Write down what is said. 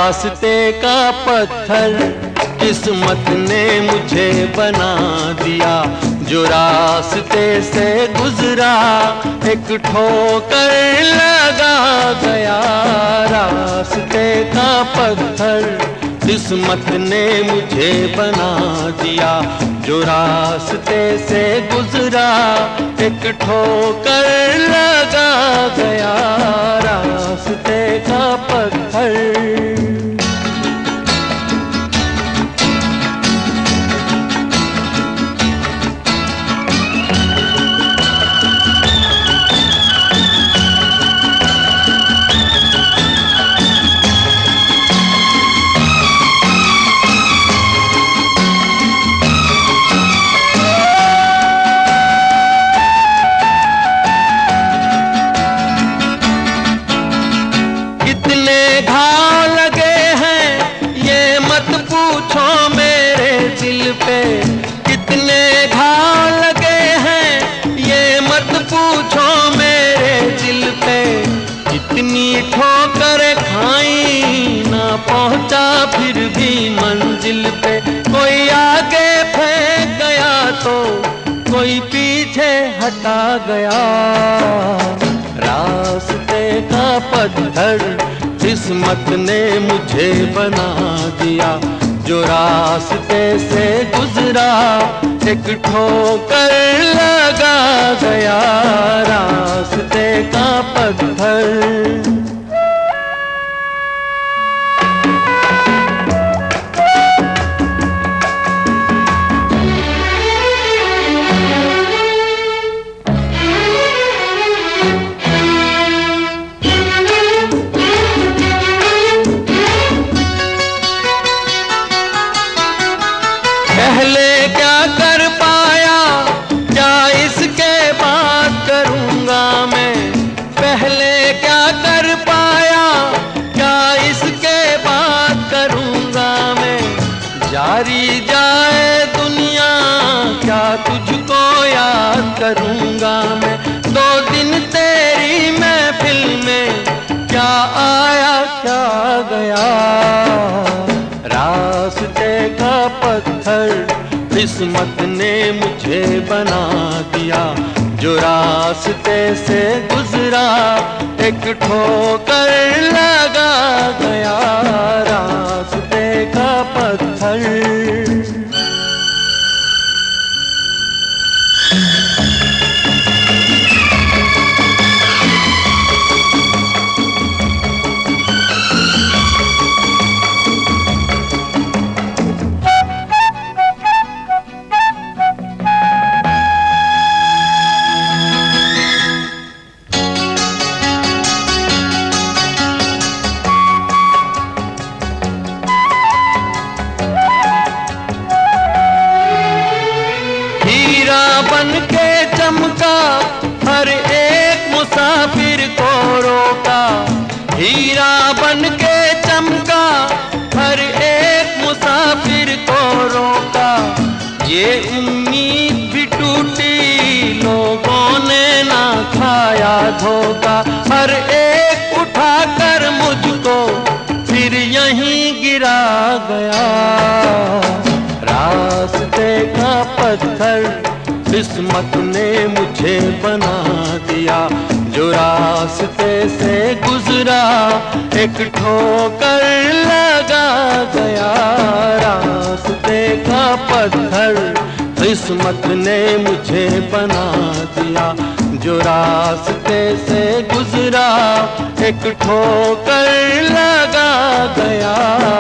रास्ते का पत्थर किस्मत ने मुझे बना दिया। जो रास्ते से गुजरा एक ठोकर लगा गया। रास्ते का पत्थर किस्मत ने मुझे बना दिया। जो रास्ते से गुजरा एक ठोकर लगा गया। रास्ते का पत्थर। कितने घाव लगे हैं ये मत पूछो मेरे दिल पे। कितनी ठोकर खाई ना पहुंचा फिर भी मंजिल पे। कोई आगे फेंक गया तो कोई पीछे हटा गया। रास्ते का पत्थर किस्मत ने मुझे बना दिया। जो रास्ते से गुजरा एक ठोकर लगा गया। रास्ते का पत्थर। पहले क्या कर पाया क्या इसके बाद करूँगा मैं। पहले क्या कर पाया क्या इसके बाद करूँगा मैं। जारी जाए दुनिया क्या तुझको याद करूँगा मैं। 2 दिन तेरी महफिल में क्या आया क्या गया। रास्ते का पत्थर किस्मत ने मुझे बना दिया। जो रास्ते से गुजरा एक ठोकर लगा गया। रास्ते का पत्थर। बन के चमका हर एक मुसाफिर को रोका। हीरा बन के चमका हर एक मुसाफिर को रोका। ये उम्मीद भी टूटी लोगों ने ना खाया धोखा। हर एक उठाकर मुझको फिर यहीं गिरा गया। रास्ते का पत्थर किस्मत ने मुझे बना दिया। जो रास्ते से गुजरा एक ठोकर लगा गया। रास्ते का पत्थर किस्मत ने मुझे बना दिया। जो रास्ते से गुजरा एक ठोकर लगा गया।